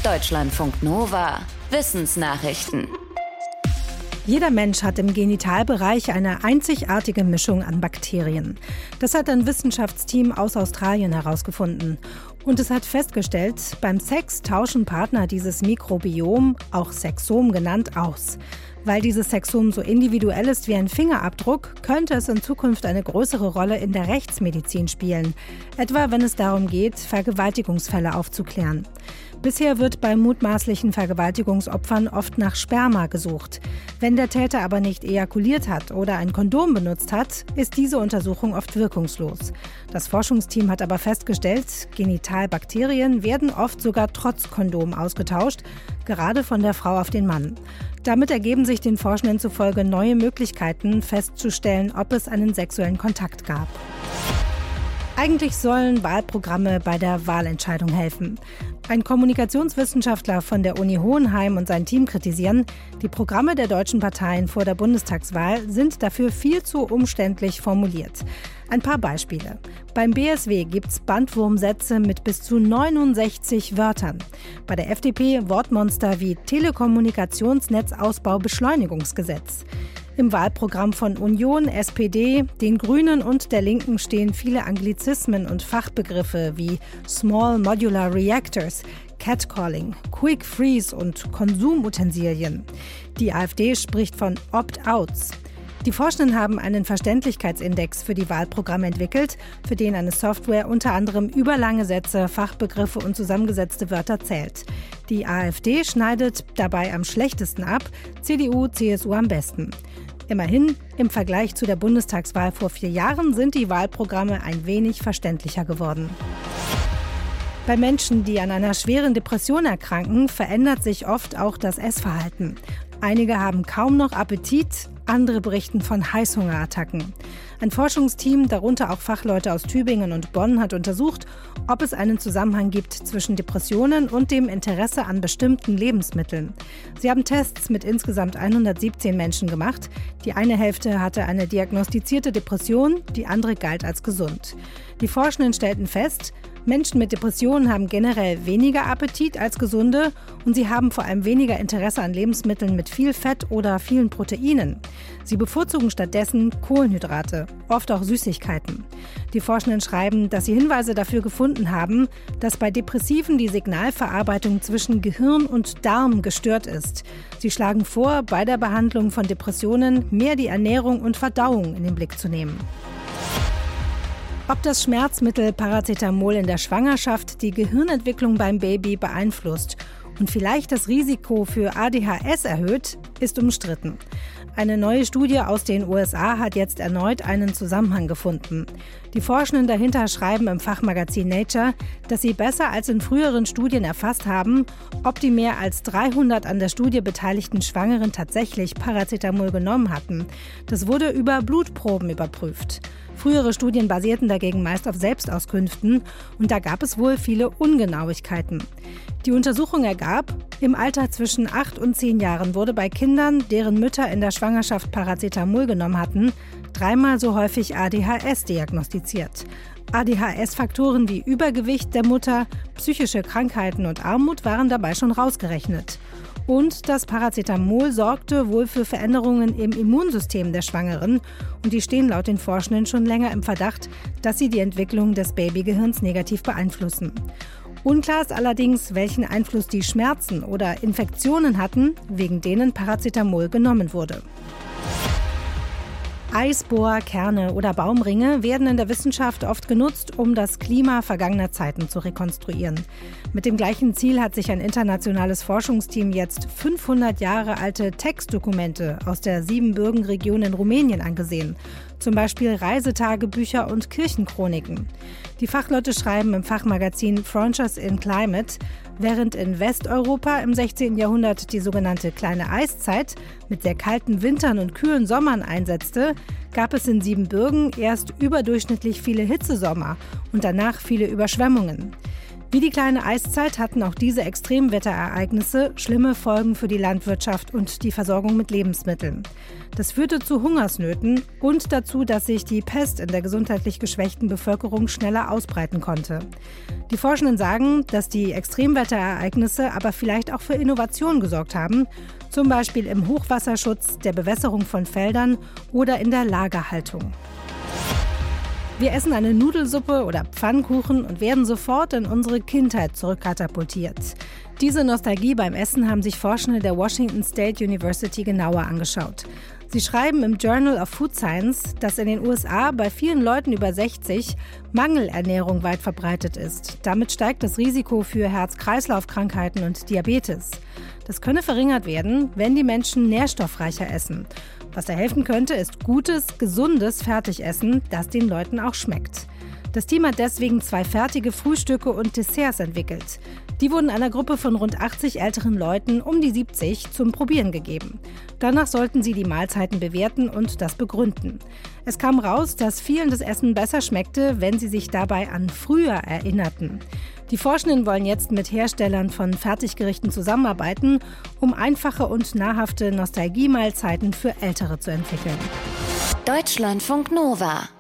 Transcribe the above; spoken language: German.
Deutschlandfunk Nova Wissensnachrichten. Jeder Mensch hat im Genitalbereich eine einzigartige Mischung an Bakterien. Das hat ein Wissenschaftsteam aus Australien herausgefunden. Und es hat festgestellt, beim Sex tauschen Partner dieses Mikrobiom, auch Sexom genannt, aus. Weil dieses Sexom so individuell ist wie ein Fingerabdruck, könnte es in Zukunft eine größere Rolle in der Rechtsmedizin spielen. Etwa wenn es darum geht, Vergewaltigungsfälle aufzuklären. Bisher wird bei mutmaßlichen Vergewaltigungsopfern oft nach Sperma gesucht. Wenn der Täter aber nicht ejakuliert hat oder ein Kondom benutzt hat, ist diese Untersuchung oft wirkungslos. Das Forschungsteam hat aber festgestellt, Genitalbakterien werden oft sogar trotz Kondom ausgetauscht, gerade von der Frau auf den Mann. Damit ergeben sich den Forschenden zufolge neue Möglichkeiten, festzustellen, ob es einen sexuellen Kontakt gab. Eigentlich sollen Wahlprogramme bei der Wahlentscheidung helfen. Ein Kommunikationswissenschaftler von der Uni Hohenheim und sein Team kritisieren, die Programme der deutschen Parteien vor der Bundestagswahl sind dafür viel zu umständlich formuliert. Ein paar Beispiele. Beim BSW gibt's Bandwurmsätze mit bis zu 69 Wörtern. Bei der FDP Wortmonster wie Telekommunikationsnetzausbau-Beschleunigungsgesetz. Im Wahlprogramm von Union, SPD, den Grünen und der Linken stehen viele Anglizismen und Fachbegriffe wie Small Modular Reactors, Catcalling, Quick Freeze und Konsumutensilien. Die AfD spricht von Opt-outs. Die Forschenden haben einen Verständlichkeitsindex für die Wahlprogramme entwickelt, für den eine Software unter anderem überlange Sätze, Fachbegriffe und zusammengesetzte Wörter zählt. Die AfD schneidet dabei am schlechtesten ab, CDU, CSU am besten. Immerhin, im Vergleich zu der Bundestagswahl vor 4 Jahren sind die Wahlprogramme ein wenig verständlicher geworden. Bei Menschen, die an einer schweren Depression erkranken, verändert sich oft auch das Essverhalten. Einige haben kaum noch Appetit, andere berichten von Heißhungerattacken. Ein Forschungsteam, darunter auch Fachleute aus Tübingen und Bonn, hat untersucht, ob es einen Zusammenhang gibt zwischen Depressionen und dem Interesse an bestimmten Lebensmitteln. Sie haben Tests mit insgesamt 117 Menschen gemacht. Die eine Hälfte hatte eine diagnostizierte Depression, die andere galt als gesund. Die Forschenden stellten fest, Menschen mit Depressionen haben generell weniger Appetit als Gesunde und sie haben vor allem weniger Interesse an Lebensmitteln mit viel Fett oder vielen Proteinen. Sie bevorzugen stattdessen Kohlenhydrate, oft auch Süßigkeiten. Die Forschenden schreiben, dass sie Hinweise dafür gefunden haben, dass bei Depressiven die Signalverarbeitung zwischen Gehirn und Darm gestört ist. Sie schlagen vor, bei der Behandlung von Depressionen mehr die Ernährung und Verdauung in den Blick zu nehmen. Ob das Schmerzmittel Paracetamol in der Schwangerschaft die Gehirnentwicklung beim Baby beeinflusst und vielleicht das Risiko für ADHS erhöht, ist umstritten. Eine neue Studie aus den USA hat jetzt erneut einen Zusammenhang gefunden. Die Forschenden dahinter schreiben im Fachmagazin Nature, dass sie besser als in früheren Studien erfasst haben, ob die mehr als 300 an der Studie beteiligten Schwangeren tatsächlich Paracetamol genommen hatten. Das wurde über Blutproben überprüft. Frühere Studien basierten dagegen meist auf Selbstauskünften und da gab es wohl viele Ungenauigkeiten. Die Untersuchung ergab, im Alter zwischen 8 und 10 Jahren wurde bei Kindern, deren Mütter in der Schwangerschaft Paracetamol genommen hatten, 3-mal so häufig ADHS diagnostiziert. ADHS-Faktoren wie Übergewicht der Mutter, psychische Krankheiten und Armut waren dabei schon rausgerechnet. Und das Paracetamol sorgte wohl für Veränderungen im Immunsystem der Schwangeren und die stehen laut den Forschenden schon länger im Verdacht, dass sie die Entwicklung des Babygehirns negativ beeinflussen. Unklar ist allerdings, welchen Einfluss die Schmerzen oder Infektionen hatten, wegen denen Paracetamol genommen wurde. Eisbohrkerne oder Baumringe werden in der Wissenschaft oft genutzt, um das Klima vergangener Zeiten zu rekonstruieren. Mit dem gleichen Ziel hat sich ein internationales Forschungsteam jetzt 500 Jahre alte Textdokumente aus der Siebenbürgen-Region in Rumänien angesehen. Zum Beispiel Reisetagebücher und Kirchenchroniken. Die Fachleute schreiben im Fachmagazin Frontiers in Climate, während in Westeuropa im 16. Jahrhundert die sogenannte kleine Eiszeit mit sehr kalten Wintern und kühlen Sommern einsetzte, gab es in Siebenbürgen erst überdurchschnittlich viele Hitzesommer und danach viele Überschwemmungen. Wie die kleine Eiszeit hatten auch diese Extremwetterereignisse schlimme Folgen für die Landwirtschaft und die Versorgung mit Lebensmitteln. Das führte zu Hungersnöten und dazu, dass sich die Pest in der gesundheitlich geschwächten Bevölkerung schneller ausbreiten konnte. Die Forschenden sagen, dass die Extremwetterereignisse aber vielleicht auch für Innovation gesorgt haben, zum Beispiel im Hochwasserschutz, der Bewässerung von Feldern oder in der Lagerhaltung. Wir essen eine Nudelsuppe oder Pfannkuchen und werden sofort in unsere Kindheit zurückkatapultiert. Diese Nostalgie beim Essen haben sich Forschende der Washington State University genauer angeschaut. Sie schreiben im Journal of Food Science, dass in den USA bei vielen Leuten über 60 Mangelernährung weit verbreitet ist. Damit steigt das Risiko für Herz-Kreislauf-Krankheiten und Diabetes. Das könne verringert werden, wenn die Menschen nährstoffreicher essen. Was da helfen könnte, ist gutes, gesundes Fertigessen, das den Leuten auch schmeckt. Das Team hat deswegen 2 fertige Frühstücke und Desserts entwickelt. Die wurden einer Gruppe von rund 80 älteren Leuten um die 70 zum Probieren gegeben. Danach sollten sie die Mahlzeiten bewerten und das begründen. Es kam raus, dass vielen das Essen besser schmeckte, wenn sie sich dabei an früher erinnerten. Die Forschenden wollen jetzt mit Herstellern von Fertiggerichten zusammenarbeiten, um einfache und nahrhafte Nostalgie-Mahlzeiten für Ältere zu entwickeln. Deutschlandfunk Nova